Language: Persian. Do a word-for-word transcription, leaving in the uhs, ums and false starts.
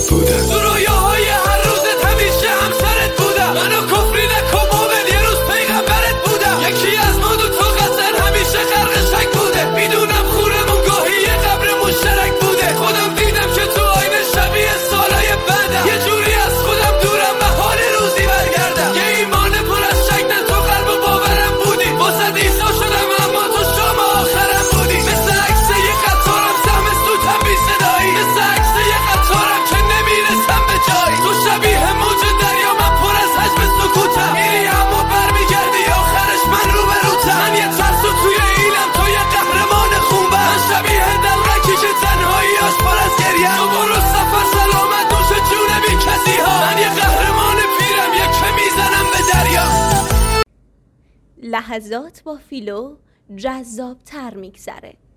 سرت بودم، تو رویاهای هر روزت همیشه همسرت بودم. منو کفری نکن مومن، یه روز پیغمبرت بودم. یکی از ما دو تا قطر همیشه غرق شک بوده. میدونم خورمون گاهی یه قبر مشترک بوده. خودم دیدم که تو آینه شبیه سالای بعدم. یه جوری از خودم دورم و حال روزی برگردم. یه ایمان پر از شک نه تو قلب و باورم بودی. واسه ایسا شدم اما تو شام آخرم بودی. مثل عکس یه قطارم زمستون بی صدایی. مثل عکس یه قطارم که نمیرسم به جایی. تو شبیه موج دریا من پر از حجم سکوتم. میری اما برمیگردی آخرش من روبروتم. من یه ترسو توی اینم تو یه قهرمان خوبم. من شبیه دلغکی که تنهاییاش پر از گریه. تو برو سفر سلامت دوش جون بی کسی ها. من یه قهرمان پیرم یه که میزنم به دریا. لحظات با فیلو جذاب تر میگذره.